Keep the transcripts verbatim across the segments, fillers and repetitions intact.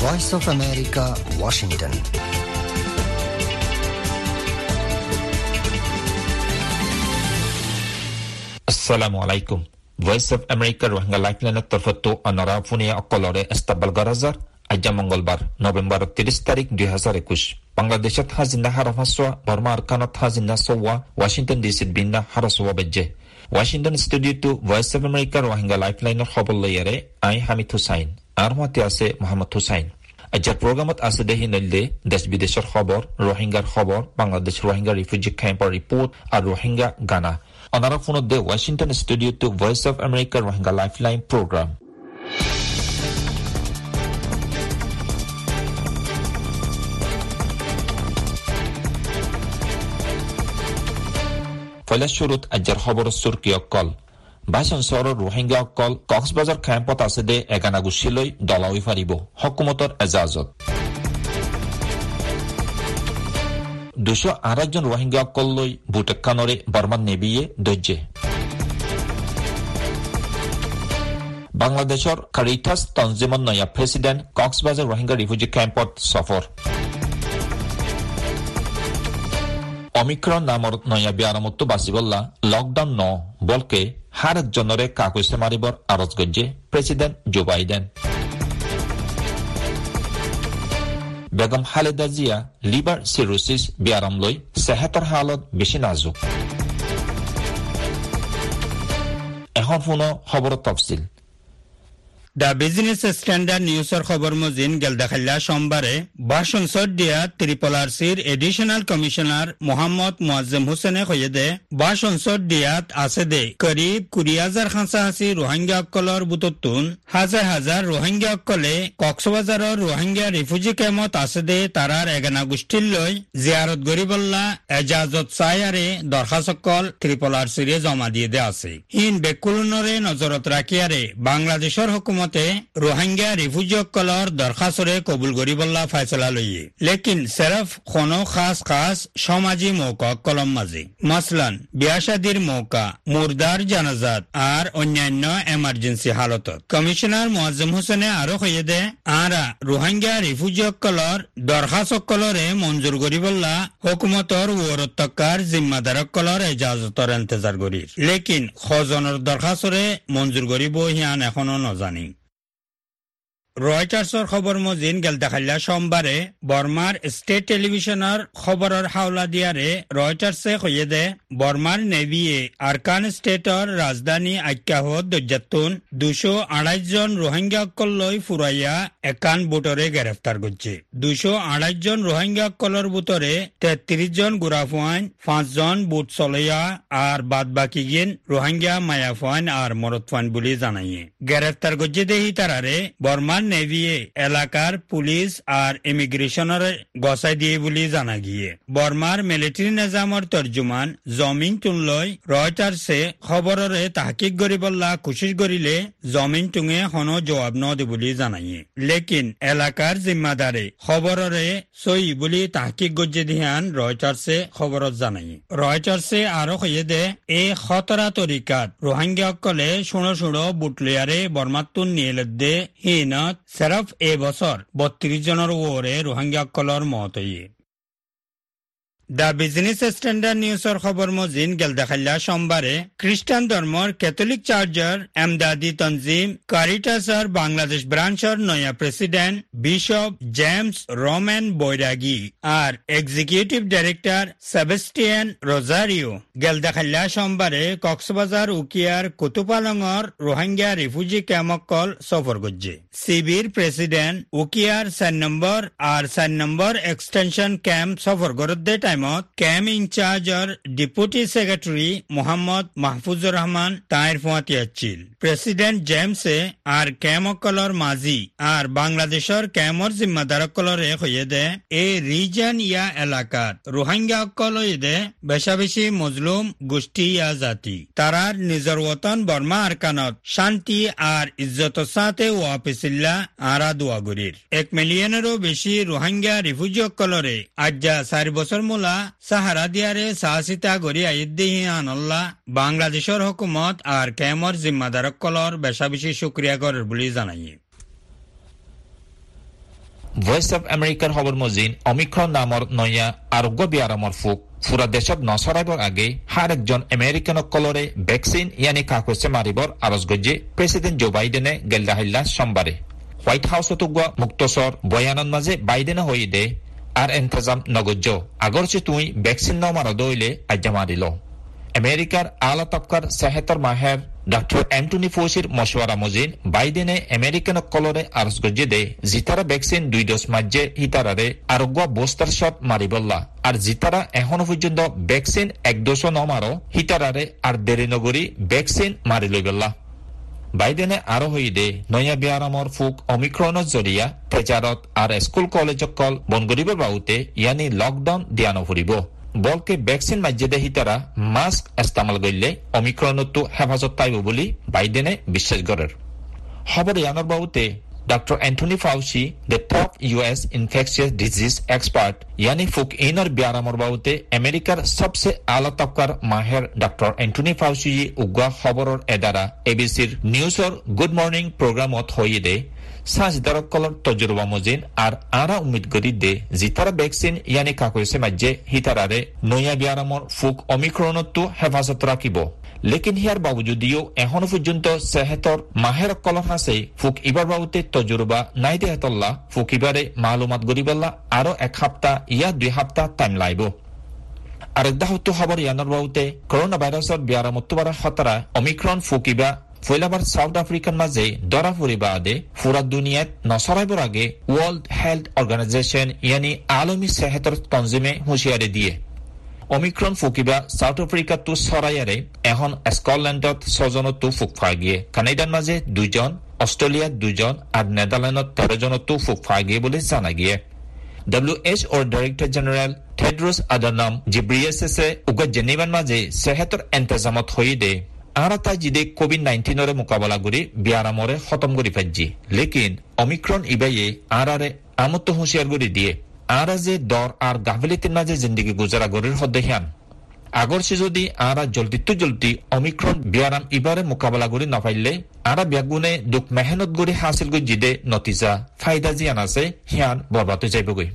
Voice of America, Washington. আসসালামু আলাইকুম। Voice of আমেরিকার রোহিঙ্গা লাইফলাইনের তরফতো অনরা ফুনিয়া অকলরে ইস্তাকবাল গরাজার আজ মঙ্গলবার নভেম্বর তিরিশ তারিখ দুই হাজার একুশ বাংলাদেশত হাজিনা হারফাসোয়া বর্মা আরকানত হাজিনা সোয়া ওয়াশিংটন ডিসিত বিন্না হারসোয়া বেজে ওয়াশিংটন স্টুডিওটো ভয়েস অফ আমেরিকার রোহিঙ্গা লাইফলাইনের খবর লইয়ারে আই হামিদ হুসাইন আর মাতে আছে মোহাম্মদ হুসাইন। আজকের প্রোগ্রামত আছে দেহি নইলে দেশ বিদেশের খবর, রোহিঙ্গার খবর, বাংলাদেশ রোহিঙ্গা রিফিউজি ক্যাম্পের রিপোর্ট আর রোহিঙ্গা গানা। অনারা ফোনত দে ওয়াশিংটন স্টুডিওটো ভয়েস অফ আমেরিকার রোহিঙ্গা লাইফলাইন প্রোগ্রাম। পয়লা শুরুত আজকের খবর সুরকি অকল ভাষণ শহরের রোহিঙ্গা অকল কক্সবাজার ক্যাম্পত আছে দে এগানা গুছিলৈ দলাউই ফারিব হকুমতর এজাজত। দুশো আড়াই জন রোহিঙ্গা অকল লৈ বুটেকানরে বর্মান নেবিয়ে দৈর্যে। বাংলাদেশের কারিটাস তঞ্জিমন নয়া প্রেসিডেন্ট কক্সবাজার রোহিঙ্গা রিফিউজি ক্যাম্পত সফর। অমিক্রন নামৰ নয়া বিয়ারমতো বাসিবল্লা লকডাউন ন বলকে হার একজনরে কাকুসে মারিবর আরজ গজ্জে president Joe Biden. Begum Khaleda Zia liver cirrhosis বিয়ারম লৈ সেহতৰ হালত বেশি নাজুক। এখন শুনো খবর তফসিল। দ্য বিজনেস স্ট্যান্ডার্ড নিউজের খবর মজিন গেলদাখাল্লা সোমবারে ভাষণ দিয়া ত্রিপলারসির এডিশনাল কমিশনার মোহাম্মদ মুআজ্জম হোসেনে কয়ে দে ভাষণ দিয়াত আছে দে করিব কুড়ি হাজার খাঁচাহাসি রোহিঙ্গা অকলর বুততুন হাজার হাজার রোহিঙ্গা অকলে কক্সবাজারের রোহিঙ্গা রিফিউজি ক্যাম্পত আছে দে তারার এগানা গোষ্ঠীর লৈ জিয়ারত গরিবল্লা এজাজত চায়ারে দরখাস্তকল ত্রিপলারসিরে জমা দিয়ে দে আছে। হিন বেকুলনরে নজরত রাখিয়ারে বাংলাদেশের হুকুমত রোহিঙ্গা রিফিউজি কলর দরখাস্তরে কবুল গরিবল্লা ফায়সলা লইয়ে লেকিন সেরফ কোনো খাস খাস সমাজি মৌকা কলম মাঝে মাসলান বিয়াশাদির মৌকা, মুর্দার জানাজাত আর অন্যান্য এমার্জেন্সি হালতত। কমিশনার মুআজ্জম হোসেনে আরো কয়ে দে আরা রোহিঙ্গা রিফিউজি কলর দরখাস্ত কলরে মঞ্জুর গরিবল্লা হুকুমতর ওরত্তকার জিম্মাদার কলর এজাজতর ইন্তজার গরির লেকিন খজনের দরখাস্তরে মঞ্জুর গরিব হিয়ান এখনো নজানি। রয়টার্সর খবর মজিন গেলদাখাল্লা সোমবারে বর্মার স্টেট টেলিভিশনের খবরের হাওলা দিয়ারে রয়টার্সে কয়ে দে বর্মার নেভিয়ে আরকান স্টেটর রাজধানী আক্যাহত দজ্জাতুন দুশো আড়াই জন রোহিঙ্গা কল্লই ফুরাইয়া একান বুটরে গ্রেফতার করছে। দুশো আড়াই জন রোহিঙ্গা কলর বুটরে তেত্রিশ জন গুড়াফুয়াইন, পাঁচ জন বুট চলইয়া আর বাদ বাকি গিন রোহিঙ্গা মায়াফুয়াইন আর মরতফাইন বলে জানাইয়ে। গ্রেফতার করছে দেহি তারারে বর্মার নেভিয়ে এলাকার পুলিশ আর ইমিগ্রেশনের গসাই দিয়ে বলে জানা গিয়ে। বর্মার মিলিটারি নিজামর তর্জুমান জমিন টুনলই রয়টার্সে খবররে তাহকিক গরিবল্লা কোশিশ করিলে জমিন টুঙে হন জবাব ন দে বলে জানাইয়ে লেকিন এলাকার জিম্মাদারে খবররে সই বলে তাহকিক গজ্জে দিহান রয়টার্সে খবরত জানাইয়ে। রয়টার্সে আরো কয়ে দে এ খতরা তরিকাত রোহিঙ্গা কলে শুনো শুনো বুটলিয়ারে বর্মাতুন নিয়ে দে হিনত সেরফ এ বছর বত্রিশ জনের ওরে রোহিঙ্গা কলর মত হইয়ে। দ্য বিজনেস স্ট্যান্ডার্ড নিউজের খবর মজিন গেলদাখাল্লা সোমবারে খ্রিস্টান ধর্মর ক্যাথলিক চার্চের এমদাদি তনজিম কারিটাসের বাংলাদেশ ব্রাঞ্চের নয়া president bishop James Roman Bairagi আর এক্সিকিউটিভ ডাইরেক্টর সেবাস্টিয়ান রোজারিও গেলদাখাল্লা সোমবারে কক্সবাজার উকিয়ার কুতুপালংর রোহিঙ্গা রিফিউজি ক্যাম্পকল সফর করছে। সিবির প্রেসিডেন্ট উকিয়ার চার নম্বর আর চার নম্বর এক্সটেনশন ক্যাম্প সফর করতে ক্যাম্প ইনচার্জর ডেপুটি সেক্রেটারি মোহাম্মদ মাহফুজুর রহমান তাইর ফুয়াতিয়াচ্ছিল। প্রেসিডেন্ট জেমসে আর ক্যাম্পকলর মাঝি আর বাংলাদেশের ক্যাম্পর জিম্মাদারকলরে হয়ে দে এ রিজন ইয়া এলাকাত রোহিঙ্গা অকল হয়ে দে বেশা বেশি মজলুম গোষ্ঠী ইয়া জাতি তারার নিজের ওতন বর্মা আরকানত শান্তি আর ইজ্জতের সাথে ওয়াপিসিল্লা আরা দোয়া গরির। এক মিলিয়নেরও বেশি রোহিঙ্গা রিফিউজি অকলরে আজ্জা চার বছর মোলা সাহারা দিয়ারে সাহসিতা গড়ি আইদ্দিহি আনল্লাহ বাংলাদেশের হুকুমত আর ক্যামর জিম্মাদারক কলর বেশা বেশি শুক্রিয়া করার বলে জানাইয়ে। ভয়েস অফ আমেৰিকাৰ খবৰ মজিন অমিক্ৰন নামৰ নয়া আৰোগ্য বিয়াৰামৰ ফুক ফুৰা দেশত নচৰাইবৰ আগে হার একজন আমেৰিকানসকলৰে ভেকচিন ইয়ানি কাকছে মাৰিবৰ আৰজ গজ্জে প্ৰেসিডেন্ট জো বাইডেনে গেলদাহিল্লা সোমবাৰে হোয়াইট হাউসত গোৱা মুক্তসর বয়ানৰ মাজে বাইডেনে হৈ দে আর এন্তজাম নগজ্জ আগরচে তুই ভেকচিন নমাৰ দইলে আজ্জা মাৰিল আমেৰিকাৰ আলা তবকার সেহেতৰ মাহের ডক্টর এন্টনি ফৌচির মশওয়ারা মজিন বাইডেনে আমেরিকানসকলরে আরজ গজ্জে দে জিতারা ভ্যাকসিন দুই ডোজ মাঝে হিতারারে আরোগ্য বুস্টার শট মারিবল্লা আর জিতারা এখনো পর্যন্ত ভ্যাকসিন এক ডোজ নমারো হিতারারে আর দেরি নগরী ভ্যাকসিন মারি লইবল্লা বাইডেনে আরো হই দে নয়া বিয়ারামর ফুক অমিক্রনের জরিয়া তেজারত আর স্কুল কলেজ কল বন গরিবের বাউতে ইয়ানি লকডাউন দিয়ানো ফুরিব বলকে ভ্যাকসিন মাঝে হিতারা মাস্ক ইস্তেমাল করলে অমিক্রনতো হেফাজত পাইব বলে বাইডেনে বিশ্বাস করেন খবর ইয়ানোর বাবুতে doctor Anthony Fauci the top US infectious disease expert ইয়ানি ফুক ইনর বিয়ারামর বাবুতে আমেরিকার সবচেয়ে আলা তবকার মাহের ডক্টর এন্টনি ফাউচি উগা খবরের এদারা এবিসির নিউজর গুড মর্নিং প্রোগ্রামত হইয়ে দে সাজদারকলর তজরবা মজিন আর আরা উম্মিদ করি দে জিতারা ভ্যাকসিন ইয়ানি কাকইছে মাঝে হিতারারে নয়া বিয়ারামর ফুক অমিক্রনতো হেফাজত রাখিব লেকিন হিয়ার বাবজুদিও এখনো পর্যন্ত সেহেতর মাহের কলর হাসে ফুক ইবার বাবুতে তজরবা নাই দেহতল্লা ফুক ইবারে মালুমাত গরিবাল্লা আরো এক সপ্তাহ ইয়া দুই সপ্তাহ টাইম লাইব আরেক দাহত্ব খবর ইয়ানোর বাবুতে করোনা ভাইরাসর বিয়ারামত্তবারা হতারা অমিক্রন ফুকিবা ফৈলাবার সাউথ আফ্রিকার মাঝে দরা ফুরিবা আদে ফুরা দুনিয়াত নসরাইবর আগে ওয়ার্ল্ড হেলথ অর্গানাইজেশন ইয়ানি আলমী সেহেতর তঞ্জিমে হুঁশিয়ারি দিয়ে অমিক্রন ফুকিবা সাউথ আফ্রিকা তো সরাইয়ারে এখন স্কটল্যান্ডত ছজনতো ফুক ফাই গিয়ে কানাডার মাঝে দুজন অস্ট্রেলিয়াত দুজন আর নেদারল্যান্ডত তেরো জনতো ফুক ফাই গিয়ে বলে জানা গিয়ে ডব্লিউ এইচ ওর ডাইরেক্টর জেনারেল টেড্রোস আদানম জিব্রিয়েসেসে উগা জেনেভার মাঝে সেহেতর এন্তেজামত হই দে আরা তাই জিদে কোভিড নাইন্টিনরে মোকাবেলা করি বিয়ারামরে খতম করি ফাইজি লেকিন অমিক্রন ইবাইয়ে আরারে আমত্ত হুঁশিয়ার করে দিয়ে আরা যে দর আর গাফিলিতির মাঝে জিন্দিগি গুজারা গরির হদ্দে হিয়ান আগরছে যদি আরা জলদি তো জলদি অমিক্রন বিয়ারাম ইবারে মোকাবেলা করি না পাইলে আরা ব্যাগুনে দুঃখ মেহনত করে হাসিল করে জিদে নতিজা ফায়দা জিয়ান আছে হিয়ান বরবাদ যাইবগৈ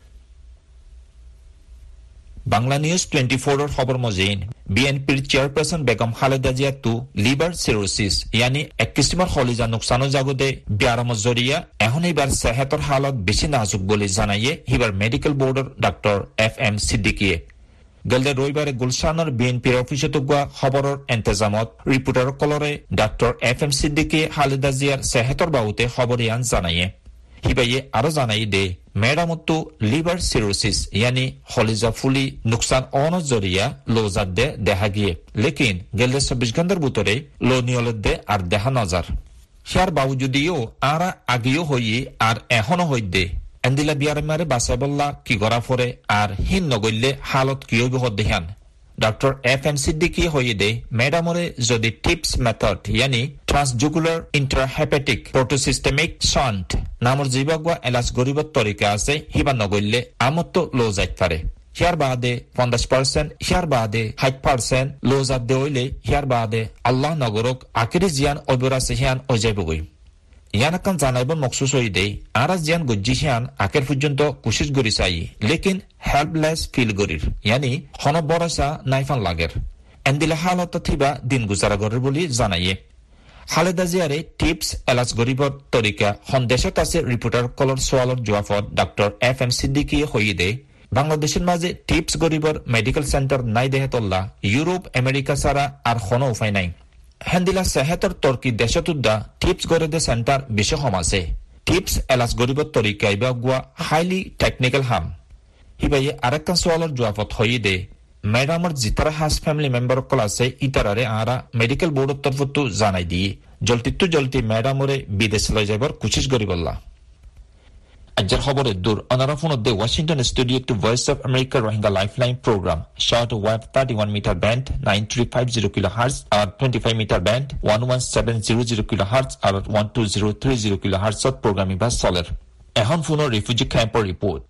বাংলা নিউজ টুয়েন্টি ফোর এর খবর মজিন বিএনপির চেয়ারপারসন বেগম খালেদা জিয়া তু লিভার সিরোসিস ইয়ানি এক কিসিমের খলিজা নুকসানো জাগদে বিয়ারামত জরিয়া এখন এবার সেহেতর হালত বেশি নাজুক বলে জানাইয়ে হিবার মেডিকেল বোর্ডের ডক্টর এফ এম সিদ্দিকিয়ে গেলদে রবিবারে গুলশানের বিএনপির অফিসে তোগুয়া খবরের এন্তেজামত রিপোর্টার কলরে ডক্টর এফ এম সিদ্দিকিয়ে খালেদা জিয়ার সেহেতর বাবুতে খবর ইয়ান জানাইয়ে হিবাইয়ে আরো জানাই দে মেডামতো লিভার সিরোসিস ইয়ানি খলিজা ফুলি নুকসান অন জরিয়া লোজার দে দেখা গিয়ে লেকিন গেলে চব্বিশ ঘন্টার ভিতরে লো নিয়লত দে আর দেখা নজার হিয়ার বাবুজুদিও আরা আগেও হইয়ে আর এখনো হই দে এন্দিলা বিয়ারমারে বাসাবল্লা কি গড়া ফরে আর হিন নগইলে হালত কিয় বিহদ দেহান ডক্টর এফ এম সিদ্দিকি হইয়ে দে মেডামরে যদি টিপস মেথড ইয়ানি ট্রান্সজুগুলার ইন্টারহেপাটিক প্রোটোসিস্টেমিক শন্ট নামৰ জীৱাগুৱা এলাজ গরিবত তরিকা আছে হিবা নগইলে আমত্ত লো যাইত পারে হিয়ার বাদে পঞ্চাশ পার্সেন্ট হিয়ার বাদে ষাট পার্সেন্ট লো যাত দেইলে হিয়ার বাদে আল্লাহ নগরক আকিরি জিয়ান অবরাসে হিয়ান অজাইবগৈ ইয়ানাকান জানাইব মকসুস হই দে আরা জিয়ান গজ্জি হিয়ান আকের পর্যন্ত কোশিশ করি চাই লেকিন হেল্পলেস ফিল করির ইয়ানি হন বরসা নাইফান লাগের এন্দিলা হালত থিবা দিন গুজারা গরের বলি জানাইয়ে খালেদা জিয়ারে টিপস এলাজ গরিবর তরিকা সন্দেশত আছে রিপোর্টার কলর সোয়ালর জোয়াফত ডক্টর এফ এম সিদ্দিকি হইয়ে দে বাংলাদেশের মাঝে টিপস গরিবর মেডিকেল সেন্টার নাই দেহেতল্লা ইউরোপ আমেরিকা ছাড়া আর কোনো উপায় নাই হেন্দিলা সেহেতর তর্কি দেশতুদ্দা টিপস গরিদে সেন্টার বেশি কম আছে টিপস এলাজ গরিবর তরিকা ইবা গুয়া হাইলি টেকনিক্যাল হাম হিবাইয়ে আরেকটা সোয়ালর জোয়াফত হইয়ে দে ম্যাডামর জিতারা হাস ফ্যামিলি মেম্বার কল আছে ইতারারে আরা মেডিকেল বোর্ডের তরফতো জানাই দিয়ে জলদি তো জলদি ম্যাডামরে বিদেশ লই যাবার কোশিশ করি বললা আজকের খবরের দূর অনারা ফোন দে Washington studio to voice of America Rohingya lifeline programme short wave thirty one metre band nine three five zero kilohertz আর twenty five metre band one one seven zero zero kilohertz আর one two zero three zero kilo হার্টজত programming বা চলের এখন ফোনের refugee ক্যাম্পর report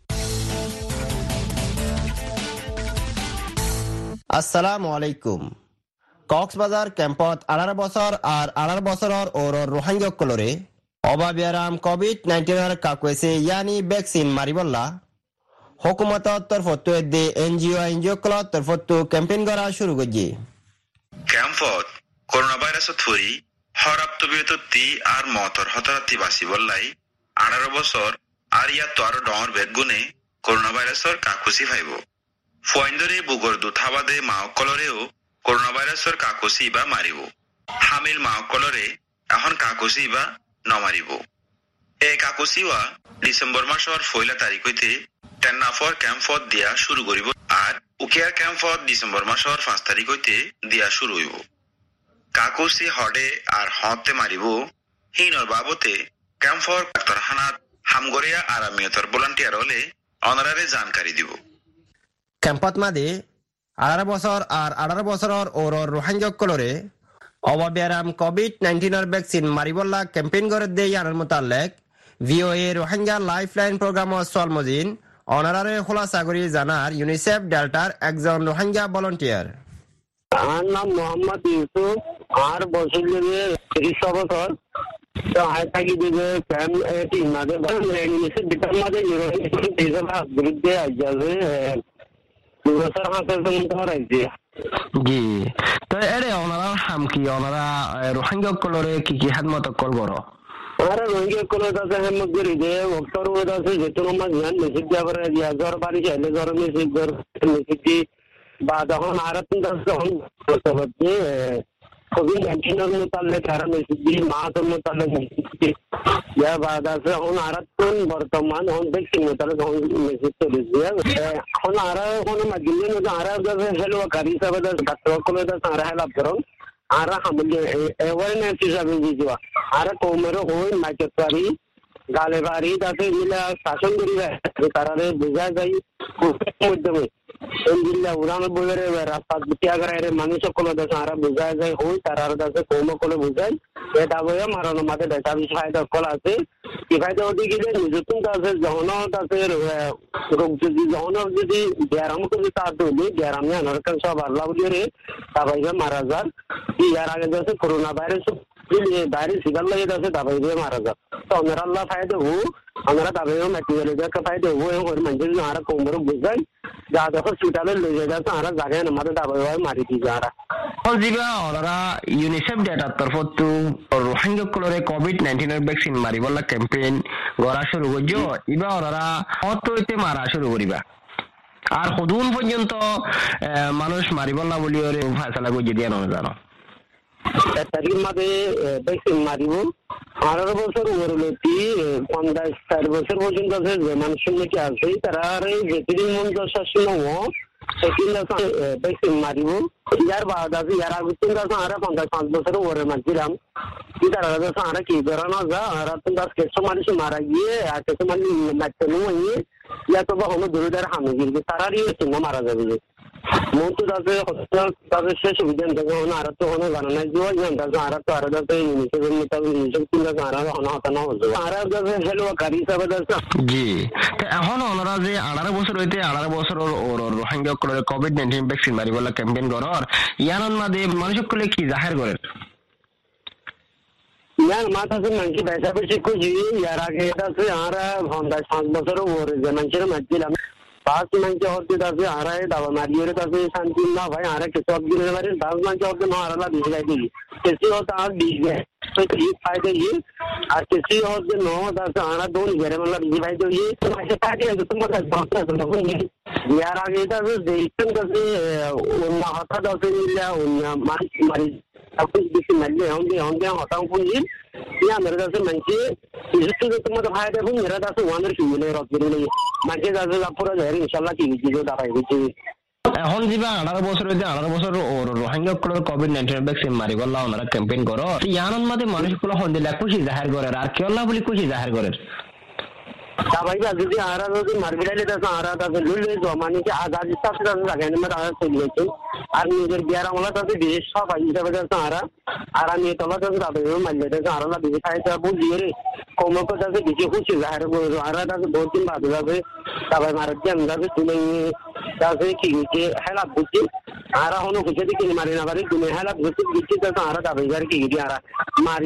আসসালামু আলাইকুম কক্সবাজার ক্যাম্পত আঠারো বছর আর আঠারো বছরের ওর রোহিঙ্গা কলরে অবাবিয়ারাম কোভিড নাইন্টিনের কাকুয়েছে ইয়ানি ভ্যাকসিন মারিবল্লা হুকুমতর তরফত দে এনজিও এনজিও ক্লর তরফত ক্যাম্পেইন করা শুরু করছে ক্যাম্পত করোনা ভাইরাসত ফুরি হরাপ্ত বিরতি আর মতর হতারাতি বাসি বললাই আঠারো বছর আর ইয়াত তো আরো ডর বেদ গুনে করোনা ভাইরাসর কাকুসি ফাইব ফয়েন্দরে বুগর দুথাবাদে মাওকলরেও করোনা ভাইরাসর কাকুসি বা মারিব হামিল মাওকলরে এখন কাকুসি বা নমারিব এ কাকুসিওয়া ডিসেম্বর মাসর ফয়লা তারিখ হইতে টেন্নাফর ক্যাম্পত দিয়া শুরু করিব আর উকিয়ার ক্যাম্পত ডিসেম্বর মাসর পাঁচ তারিখ হইতে দিয়া শুরু হইব কাকুসি হডে আর হতে মারিব হিনর বাবতে ক্যাম্পর ডাক্তারখানাত হামগরিয়া আর আমিয়তর ভলান্টিয়ার হলে অনারারে জানকারি দিব ক্যাম্পত মাদে আঠারো বছর আর আঠারো বছরের ওর রোহাঙ্গকলরে অবাবিয়ারাম কোভিড নাইন্টিনের ভ্যাকসিন মারিবল্লা ক্যাম্পেইন করে দে ইয়ানের মোতালেক ভিওএ রোহিঙ্গা লাইফলাইন প্রোগ্রামর সলমজিন অনারারে খোলাসা করি জানার ইউনিসেফ ডেল্টার একজন রোহিঙ্গা ভলান্টিয়ার আমার নাম মোহাম্মদ ইউসুফ আর বছর তিরিশ বছর থাকি দেবে বিরুদ্ধে দুবছর হাতের রাখছে জি তো এরে ওনারা হাম কি ওনারা রোহিঙ্গা কলরে কি কি হাদমত কল করো আরে রোহিঙ্গা কলেজ আছে হেমত করি দে অক্টর ওয়েদ আছে যেহেতু আমার জ্ঞান মেসেজ দেওয়া করে জ্বর বাড়ি চাইলে জ্বর মেসেজ জ্বর মেসেজ বা যখন আর যখন হচ্ছে কোভিড নাইন্টিনের মোতালেক আর মেসেজ দিয়ে মাসের মোতালেক মেসেজ ইয়া বাদ আছে এখন আর বর্তমান এখন ভ্যাকসিন মোতালেক মেসেজ চলেছে এখন আর কোনো মাধ্যমে আর হেলো গাড়ি হিসাবে ডাক্তার কলেজ আছে আর হেলাপ করুন আর অ্যাওয়ারনেস হিসাবে দিবা আর কৌমের হই মাইকেটারি গালে বাড়ি তাতে মিলে শাসন করি তারারে বোঝা যায় মাধ্যমে জিল্লা উড়ানো বোঝারে রাস্তা ত্যাগারে মানুষ সকলে দেশে আর বোঝা যায় হই তারার কাছে কৌম করে বোঝায় এটা বইয়া মারানো মাঝে দেখা বেশি ফায়দা কল আছে কি ফায়দা হতে গেলে নিজের কাছে যখন কাছে রোগ যদি যখন যদি ব্যায়াম করে তার দৌড়ি ব্যায়ামে আনার কাছে সব আল্লাহ বলিয়ে তারপরে মারা যান ইয়ার আগে যাচ্ছে করোনা ভাইরাস বাইরে শিকার লাগে যাচ্ছে দাবাই দিয়ে মারা যান তো আমরা আল্লাহ ফায়দা হু আমরা দাবাইও মেটেরিয়াল ফায়দা হু ওই মানুষের আর কৌমের বোঝায় যা যখন হসপিটালে লয়ে যাচ্ছে আর জায়গায় আমাদের দাবাই মারি দিয়ে যারা জিবা ওনারা ইউনিসেফ ডেটার তরফত রোহিঙ্গা কলরে কোভিড নাইন্টিনের ভ্যাকসিন মারিবল্লা ক্যাম্পেইন করা শুরু করছো ইবা ওনারা হতে মারা শুরু করিবা আর কতদিন পর্যন্ত মানুষ মারিবল্লা বলি ওরে ফায়সালা করে দিয়ে না জানো তারিখ মাঝে ভ্যাকসিন মারিব আঠারো বছর ওরলতি পঞ্চাশ ষাট বছর পর্যন্ত আছে যে মানুষের নাকি আছে তারা যেদিন মন দশার সময় সেদিন ভ্যাকসিন মারিব ইয়ার বাদ আছে ইয়ার আগে তিন দশ আর পঞ্চাশ পাঁচ বছর ওরে মারছিলাম কি তারা আর কি বেড়ানো যা আর তিন দশ কেসো মানুষ মারা গিয়ে আর কেসো মানুষ মারতে নিয়ে ইয়া তো হলো দরিদার হামে গিয়ে তারারই চিহ্ন মারা যাবে যে মতো তাদের তাদের সে সুবিধা থেকে আর তো কোনো জানা নাই যে আর তো আর ইউনিসেফ ইউনিসেফ কিনা আর হতানো হচ্ছে আর হেলো গাড়ি হিসাবে জি এখন ওনারা যে আঠারো বছর হইতে আঠারো বছর রোহিঙ্গা কোভিড নাইন্টিন ভ্যাকসিন মারিবলা ক্যাম্পেইন করার ইয়ানোর মাঝে মানুষ করলে কি জাহের করে ইয়ার মাথাতে মানুষ পয়সা বেশি খুঁজি ইয়ার আগে এটা আছে আর পঞ্চাশ পাঁচ বছর ওরে যে মানুষের মারছিলাম পাঁচ মানুষ হতে আছে আর দাবা মারিয়ে কাছে শান্তি না ভাই আর কিছু অবদিনের বাড়ি দশ মানুষ হতে না হারালা বিশ গাই দিই किसी होता आज बीस गए तो ये फायदे ये और किसी होते नौ दस आना दो नहीं गए मतलब ये भाई तो ये ऐसे फायदे हैं तो तुम बता सकते हो तो यार आगे था तो देखते हैं कि उन्ना होता तो फिर मिला उन्ना मारी मारी अब कुछ किसी मिलने होंगे होंगे होता हूँ पूरी या मेरे का से मंची इससे तो तुम तो फायदे भी मेरा था तो वहाँ से मिले रोक मिले मंची का से पूरा जहर इंशाल्लाह की चीज़ों दवाई भी चाहिए এখন যা আঠারো বছর হইতে আঠারো বছর রোহিঙ্গা কোভিড নাইন্টিন ভ্যাকসিন মারি গল্লা ওনারা ক্যাম্পেইন করো ইয়ানোর মধ্যে মানুষগুলো হন দিলে খুশি জাহের করে আর কেলা বলি খুশি জাহের করে সবাই যদি আরা যদি মার্কেটে তো আরা তো লুলে জমানি যে আজাদ হিসাব से লাগানে মত আরা চলেছে আর নিজের বিয়ার আমলা তো বিশেষ সবাই হিসাবে তো আরা আরা নিয়ে তোলা তো দাবে মানলে তো আরা না বিশেষ খাইতে বুঝিয়ে রে কোন কোন তো বিশেষ খুশি জাহের করে আরা তো দो तीन বাদ যাবে সবাই মারতে আমরা তো তুমি তাতে কি যে হেলা বুঝি আরা হনো খুশি দিকে মারি না পারি তুমি হেলা বুঝি দিকে তো আরা দাবে যার কি আরা মারি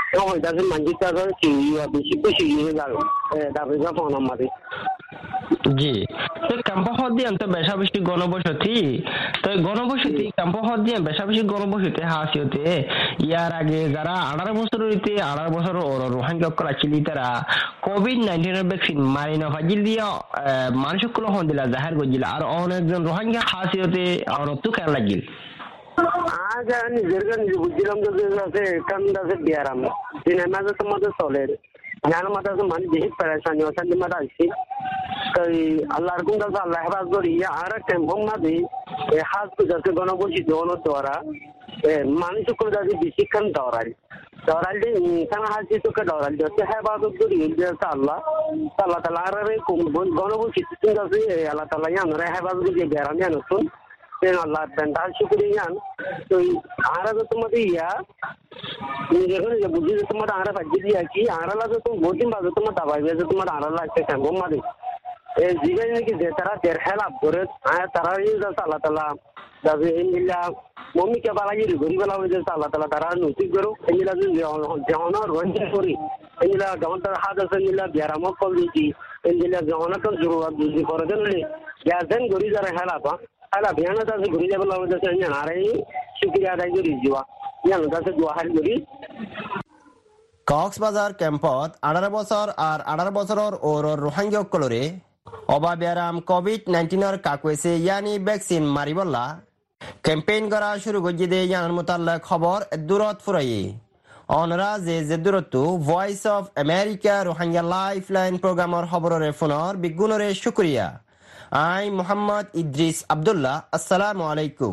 হইতাছে মানুষটা কি বেশি বেশি দাবি ফোন আমারে জি তো ক্যাম্প হদ দিয়ে তো বেশা বেশি গণবসতি তো গণবসতি ক্যাম্প হদ দিয়ে বেশা বেশি গণবসতি হাসিওতে ইয়ার আগে যারা আঠারো বছর হইতে আঠারো বছর ওর রোহিঙ্গা করা চিলি তারা কোভিড নাইন্টিনের ভ্যাকসিন মারি না ফাজিল দিয়া মানুষগুলো হন দিলা জাহির করছিল আর অনেকজন রোহিঙ্গা হাসিওতে আর তো কেন লাগিল আজ নিজের নিজে বুঝছিলাম যে আছে কান্দাছে বিয়ারাম সিনেমা যে তোমাদের চলে জান মাথা তো মানে বেশি পেরেশানি অশান্তি মাথা আসছি তাই আল্লাহর কোন কাছে আল্লাহ হেফাজ করি আর ক্যাম্পম মাঝে হাজ যাচ্ছে গণবসী জন দ্বারা মানুষগুলো যাতে বেশিক্ষণ দৌড়াই দৌড়াইলে ইনসান হাসি তোকে দৌড়াই যাচ্ছে হেফাজত করি আল্লাহ আল্লাহ তালা আর গণবসী আছে আল্লাহ তালা আমরা হেফাজত করি বেড়ান জানুন আল্লাহ পেন্টাল শুক্রিয়ান তো আরা তো তোমাদের ইয়া নিজের নিজে বুঝি যে তোমার আরা বাজি দিয়া কি আরা লাগে তুমি বহুদিন বাজে তোমার দাবাই যে তোমার আরা লাগছে কেমন মারি এই জীবন নাকি যে তারা দেড় হেলাপ করে তারা আল্লাহ তালা যাবে এগুলা মম্মিকে বালাগি গরিব বেলা হয়ে যাচ্ছে আল্লাহ তালা তারা নৈতিক করো এগুলা যেমন রঞ্জন করি এগুলা যেমন তার হাত আছে এগুলা ব্যারামক কল দিচ্ছি এগুলা যেমন একটা জরুরত বুঝি করে দিলে গ্যাসেন গরি যারা হেলাপা আলা বিয়ানা তাছে ঘুরে যাবে লাগবে তাছে জানারে শুকরিয়া আদায় করি জিওয়া জানো তাছে দোয়া হারি করি কক্সবাজার ক্যাম্পত আঠারো বছর আর আঠারো বছরের ওর রোহিঙ্গা কলরে অবা ব্যারাম কোভিড নাইন্টিনের কাকুয়েছে ইয়ানি ভ্যাকসিন মারিবল্লা ক্যাম্পেইন করা শুরু করে দিয়ে ইয়ানার মোতাল্লাক খবর দূরত ফুরাই অনরা যে যে দূরত্ব voice of America Rohingya life line প্রোগ্রামের খবরের ফোনের বিগুণরে শুক্রিয়া আই মোহাম্মদ ইদ্রিস আব্দুল্লাহ আসসালামু আলাইকুম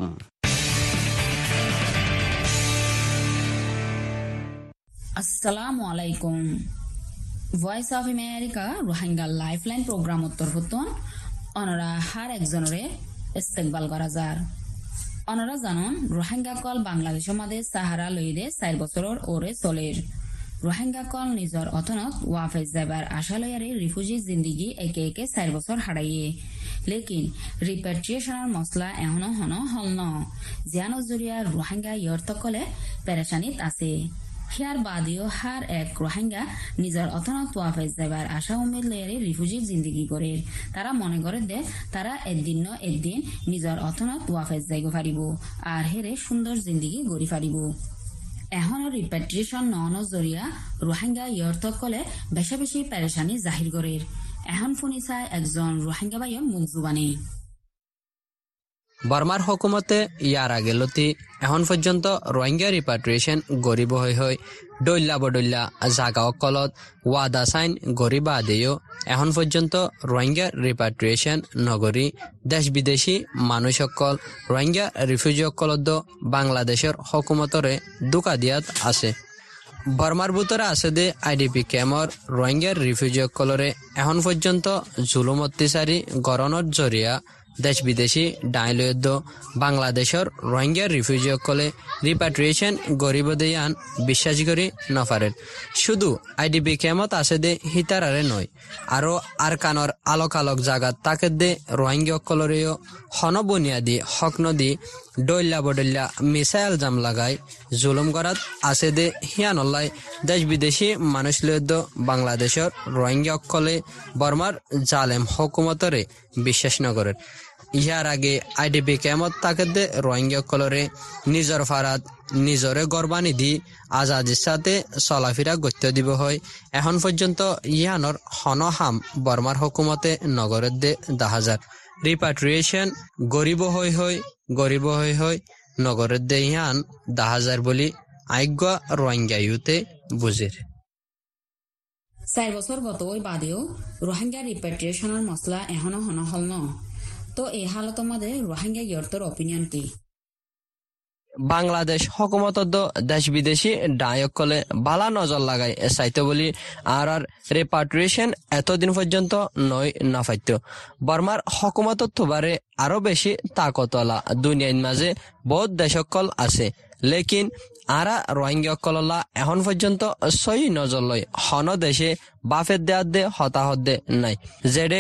আসসালামু আলাইকুম voice of America Rohingya lifeline programme উত্তর হতন অনরা হার একজনরে ইস্তেকবাল করা যার অনরা জানন রোহিঙ্গা কল বাংলাদেশের মাঝে সাহারা লইদে চার বছরের ওরে চলের রোহিঙ্গা কল নিজের অথনত ওয়াফেজ যাবার আশা লয়ারে রিফিউজি জিন্দিগি একে একে চার বছর হারাইয়ে লেকিন রিপ্যাট্রিয়েশনের মশলা এখনো হন হল ন জিয়ানো জরিয়া রোহিঙ্গা ইয়র্তকলে পেরেশানিত আছে হিয়ার বাদেও হার এক রোহিঙ্গা নিজের অথনত ওয়াফেজ যাবার আশা উমেদ লয়ারে রিফিউজি জিন্দিগি করে তারা মনে করে দে তারা একদিন ন একদিন নিজের অথনত ওয়াফেজ যাইব পারিব আর হেরে সুন্দর জিন্দিগি গড়ি পারিব এখনো রিপ্যাট্রিয়েশন নন জরিয়া রোহিঙ্গা ইয়র্তকলে বেশি বেশি পেরেশানি জাহির করে এখন শুনি চাই একজন রোহিঙ্গা বাইর মুখ জুবানি বর্মার হুকুমতে ইয়ার আগে লতি এখন পর্যন্ত রোহিঙ্গা রিপাট্রিয়েশন গরিব হয়ে হয় ডল্লা বডল্লা জাগা অকলত ওয়াদা সাইন গরিবা আদেও এখন পর্যন্ত রোহিঙ্গা রিপাট্রিয়েশন নগরী দেশ বিদেশি মানুষ সকল রোহিঙ্গা রিফিউজি অকলত বাংলাদেশের হুকুমতরে দুকা দিয়াত আছে বর্মার ভিতরে আছে দে আইডিপি ক্যাম্পর রোহিঙ্গার রিফিউজি অকলরে এখন পর্যন্ত জুলুম অত্যাচারী গরণর জরিয়া দেশ বিদেশি ডাইলয়দ্য বাংলাদেশের রোহিঙ্গা রিফিউজি সকলে রিপাট্রিয়েশন গরিব দেয়ান বিশ্বাস করি নফারেন শুধু আইডিপি ক্যাম্পত আছে দে হিতারারে নয় আরো আরকানর আলোক আলোক জাগাত তাকে দে রোহিঙ্গা সকলরেও হন বুনিয়াদি হক নদী ডল্লা বডল্লা মিসাইল জাম লাগাই জুলুম করাত আছে দে হিয়ানল্লাই দেশ বিদেশি মানুষ লয়দ্য বাংলাদেশের রোহিঙ্গা সকলে বর্মার জালেম হুকুমতরে বিশ্বাস নগরের ইয়ার আগে আইডিপি ক্যাম্পত তাকে দে রোহিঙ্গা সকলরে নিজর ফারাত নিজরে গরবানি দি আজাদির সাথে চলাফেরা গত্য দিব হয় এখন পর্যন্ত ইয়ানর হনহাম বর্মার হুকুমতে নগরের দে দাহাজার রিপাট্রিয়েশন গরিব হই হই গরিব হই হই নগরের দে ইয়ান দাহাজার বলি আজ্ঞ রোহিঙ্গা ইউতে বুঝির চার বছর গত ওই বাদেও রোহিঙ্গা রিপ্যাট্রিয়েশনের মশলা এখনো হন হল ন তো এই হালতের মধ্যে রোহিঙ্গা ইয়র্তর অপিনিয়ন কি বাংলাদেশ হুকুমত দেশ বিদেশি ডায়কলে বালা নজর লাগাই চাইতে বলি আর আর রিপাট্রিয়েশন এতদিন পর্যন্ত নয় না পাইত বর্মার হুকুমত বারে আরো বেশি তাকতলা দুনিয়ার মাঝে বহুত দেশকল আছে লেকিন আরা রোহিঙ্গা কললা এখন পর্যন্ত সই নজর লয় হন দেশে বাফের দেয়ার দে হতাহত দে নাই যেডে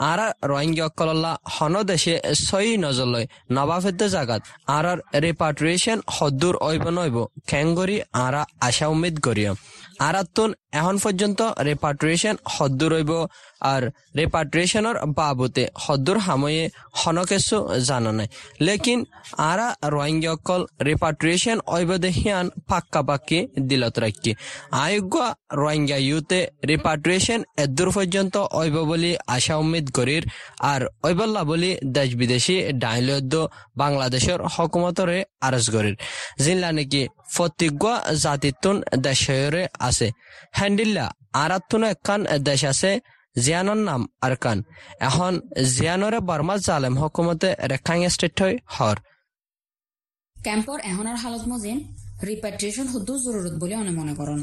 আরা রোহিঙ্গা অকলল্লা হন দেশে সই নজরলৈ নবাফেদ্দে জাগাত আরার রিপাট্রিয়েশন হদ্দুর ঐব নইব খেঙ্গরি আরা আশা উম্মিদ করিয়া আরাতুন এখন পর্যন্ত রিপাট্রিয়েশন হদ্দুর ঐব আর রিপাট্রিয়েশনের বাবুতে হদ্দুর হাময়ে হনকেসু জানা নাই লেকিন আরা রোহিঙ্গা অকল রিপাট্রিয়েশন ঐব দেহিয়ান পাক্কা পাক্কি দিলত রাখি আয়োগ্য রোহিঙ্গা ইউতে রিপাট্রিয়েশন এদুর পর্যন্ত ঐব বলি আশা উম্মিদ করির আর ঐবল্লা বলি দেশ বিদেশি ডাইলদ্য বাংলাদেশের হকুমতরে আরজ করির জিল্লা নাকি ফতিজ্ঞ জাতিতুন দেশরে আছে হ্যান্ডিল্লা আরাতুন একখান দেশ আছে জিয়ানোর নাম আরকান এখন জিয়ানরে বর্মা জালেম হকুমতে রেখাং স্টেট হয় হর ক্যাম্পর এহনার হালত মজিন রিপ্যাট্রিয়েশন হদ্দু জরুরত বলে অনে মনে করেন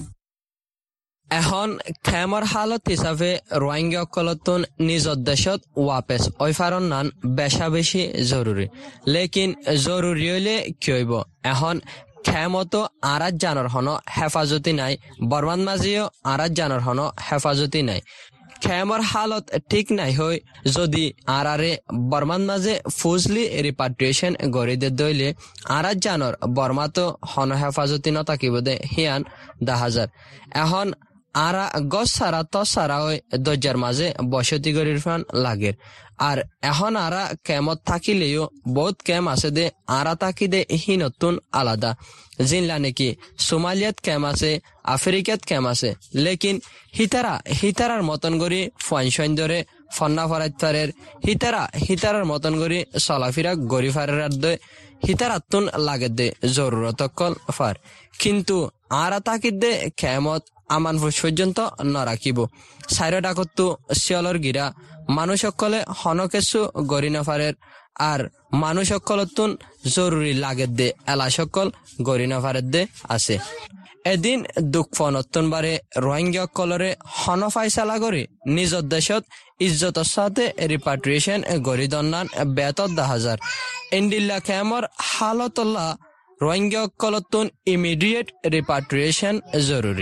এখন খেমর হালত হিসাবে রোহিঙ্গা অকলতুন নিজ দেশত ওয়াপেস ওইফারন নান বেশা বেশি জরুরি লেকিন জরুরি হইলে কি হইব এখন খেমত আরাত জানর হন হেফাজতি নাই বর্মান মাঝিও আরাত জানর হন হেফাজতি নাই খেমর হালত ঠিক নাই হই যদি আরারে বর্মান মাঝে ফুজলি রিপাট্রিয়েশন গড়ি দে দইলে আরাত জানর বর্মাতো হন হেফাজতি নতাকিব দে হিয়ান দা হাজার এখন আরা গছ সারা ত সারা ওই দরজার মাঝে বসতি গড়ির ফান লাগের আর এখন আরা কেমত থাকিলেও বহুত কেম আছে দে আরা তাকি দে হি নতুন আলাদা জিনলা নাকি সোমালিয়াত কেম আছে আফ্রিকাত কেম আছে লেকিন হিতারা হিতারার মতন করি ফাইন ধরে ফন্না ফরাইতারের হিতারা হিতারার মতন করি চলাফিরা গড়ি ফারের দে হিতারাতুন লাগে দে জরুরত কল ফার কিন্তু আরা তাকি দে কেমত আমান পর্যন্ত নরাখিব সাইরা ডাকতো শিয়লর গিরা মানুষ সকলে হনকেসু গড়ি নফারের আর মানুষ সকলতুন জরুরি লাগে দে এলা সকল গড়ি নফারের দে আছে এদিন দুঃখ নতুন বারে রোহিঙ্গা কলরে হন ফাইসালা গড়ি নিজ দেশত ইজ্জতর সাথে রিপাট্রিয়েশন গড়ি দন্নান বেতর দা হাজার ইন্ডিল্লা খেমর হালতল্লা রোহিঙ্গা কলতুন ইমিডিয়েট রিপাট্রিয়েশন জরুরি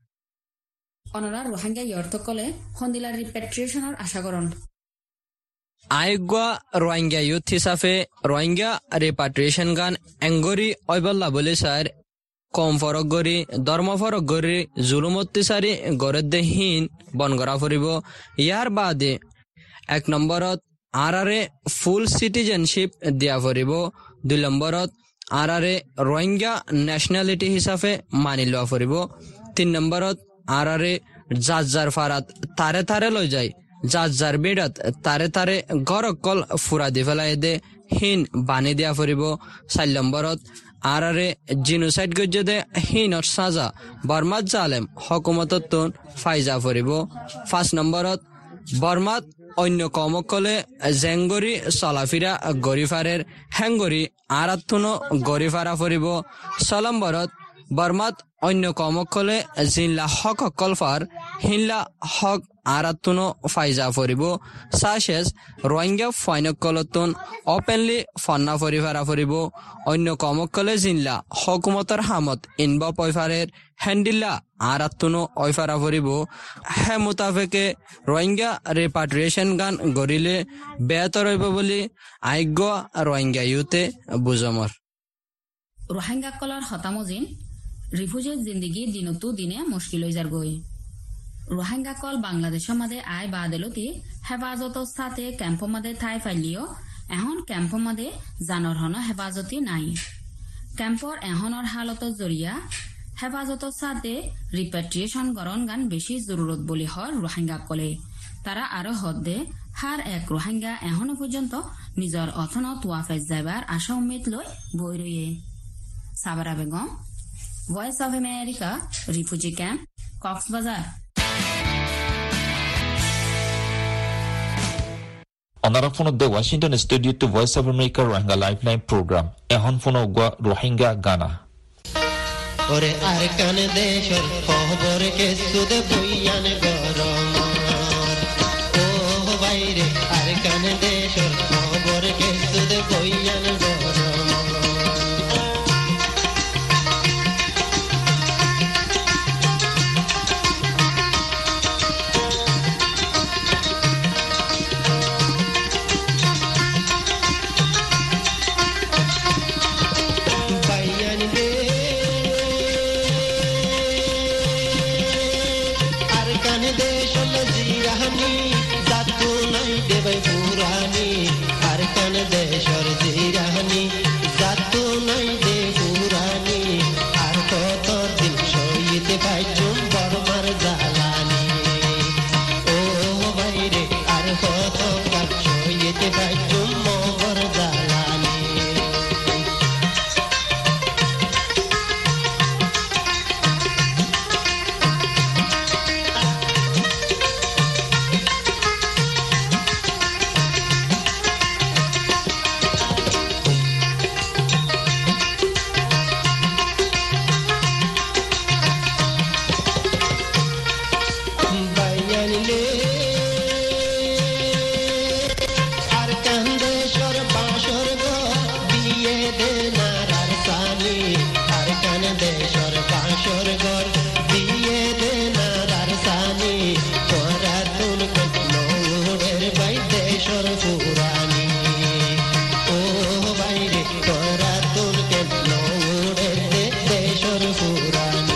অনরা রোহিঙ্গা ইয়র্তকলে হন্দিলা রিপ্যাট্রিয়েশনের আশা করেন আয়োগ্য রোহিঙ্গা ইউথ হিসাবে রোহিঙ্গা রিপাট্রিয়েশন গান এঙ্গরি ঐবল্লা বলে স্যার কম ফরক গড়ি ধর্ম ফরক গড়ি জুলুম অত্যাচারী গড়ে হীন বন করা ফুরিব ইয়ার বাদে এক নম্বরত আরারে ফুল সিটিজেনশিপ দিয়া ফুরিব দুই নম্বরত আরারে রোহিঙ্গা ন্যাশনালিটি হিসাবে মানি লোৱা ফুরিব তিন নম্বরত আরারে যার যার ফারাত তারে তারে লই যায় যার যার বিড়াত তারে তারে গরকল ফুরা দি ফেলাই দে হীন বানি দিয়া ফুরিব চার নম্বরত আরারে জিনোসাইড গজ্জে দে হীনত সাজা বর্মাত জালেম হকুমতত ফাইজা ফুরিব পাঁচ নম্বরত বর্মাত অন্য কমকলে জেংগরি চলাফিরা গরিফারের হেঙ্গরি আরাতুনো গরিফারা ফুরিব ছয় নম্বরত বর্মাত অন্য কমকলে জিনলা হক কলফার হিনলা হক আরাতুনো ফাইজা ফুরিব সাশেষ রোহিঙ্গা ফাইনকলতুন ওপেনলি ফন্না ফরিফারা ফুরিব অন্য কমকলে জিনলা হকুমতর হামত ইনবা পয়ফারের হ্যান্ডিল্লা আরাতুনো ঐফারা ফুরিব হে মুতাফেকে রোহিঙ্গা রিপাট্রিয়েশন গান গড়িলে বেহতর হইব বলি আজ্ঞ রোহিঙ্গা ইউতে বুজমর রোহিঙ্গা কলার হতামজিন রিফিউজির জিন্দগি দিনতো দিনে মুশকিল হয়ে যার গই রোহিঙ্গা কল বাংলাদেশের মাঝে আয় বাদেলতি হেফাজতর সাথে ক্যাম্প মাঝে ঠাই ফাইলিও এখন ক্যাম্প মাঝে জানর হন হেফাজতি নাই ক্যাম্পর এহনৰ হালতৰ জরিয়া হেফাজতর সাথে রিপ্যাট্রিয়েশন গরণ গান বেশি জরুরত বলি হর রোহিঙ্গা কলে তারা আরো হদ্দে হার এক রোহিঙ্গা এখনো পর্যন্ত নিজের অথনত ওয়াফেজ যাবার আশা উম্মিদ লৈ বই রয়ে সাবারা Begum voice of America refugee camp Cox's Bazar অনারা ফোন দে Washington studio to voice of America Rohingya lifeline programme এখন ফোন ওগুয়া রোহিঙ্গা গানা ওরে আর কান দেশর খবর কে সুদ বইয়ান গরম ও বাইরে আর কান দেশর খবর কে সুদ বইয়ান গরম ঘর বাসর ঘর দিয়ে দে না রারসানি তোরা তুল নৌড়ের বাই দেশর পুরানি ও বাইরে তোরা তুল নৌড়ের দেশর পুরানি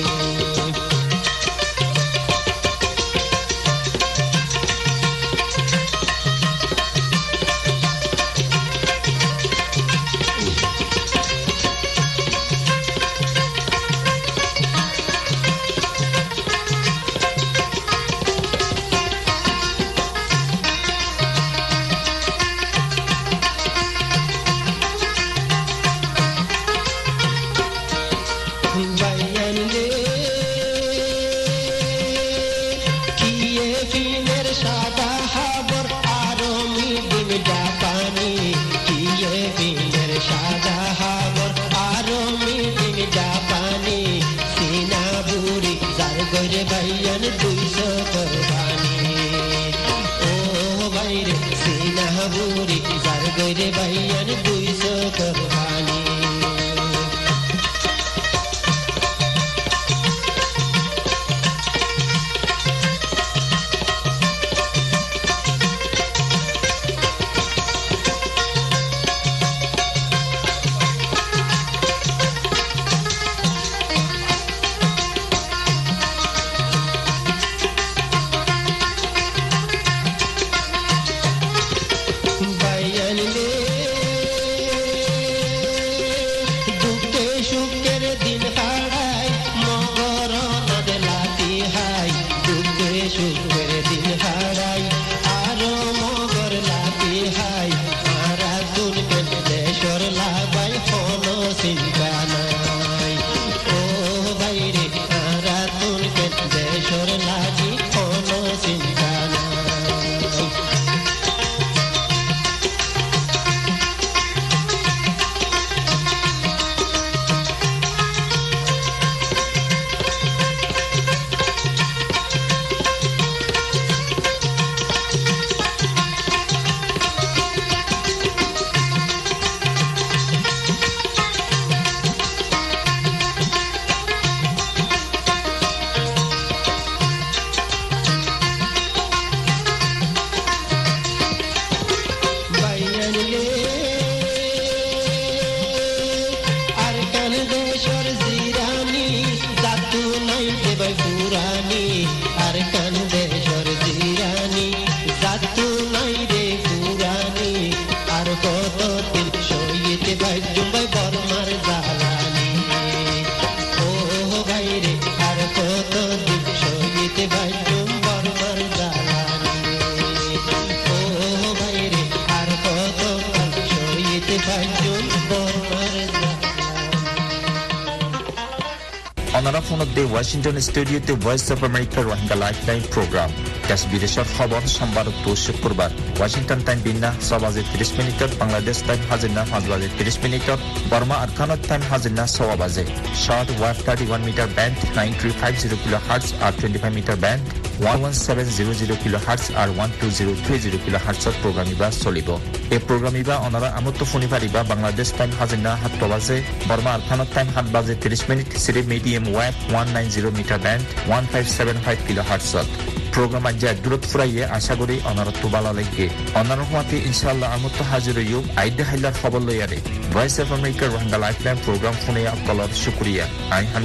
অনারা ফোনতে ওয়াশিংটন স্টুডিওতে voice of America Rohingya lifeline programme দেশ বিদেশের খবর সোমবার ও শুক্রবার ওয়াশিংটন টাইম বিন্না ছ বাজে ত্রিশ মিনিটত বাংলাদেশ টাইম হাজিনা পাঁচ বাজে ত্রিশ মিনিটত বর্মা আরকানত টাইম হাজিনা ছ বাজে short one thirty one metre band nine three five zero kilohertz আর twenty five metre band one one seven zero zero kilohertz আর one two zero three zero kilo হার্টসত প্রোগ্রাম ইবা চলিব এই programme ইবা অনারা আমত্ত ফোনি পারিবা Bangladesh time হাজিনা সাত বাজে Varma আরকানত time সাত বাজে ত্রিশ মিনিট সিরি medium wave one nine zero metre band one five seven five kilo হার্টসত program anja durut furaiye asha gori onarat to bala legge onar hwati inshallah amut hazir yub aide hilar khabar loyare voice of america rohingya lifeline program phone ya color shukriya ai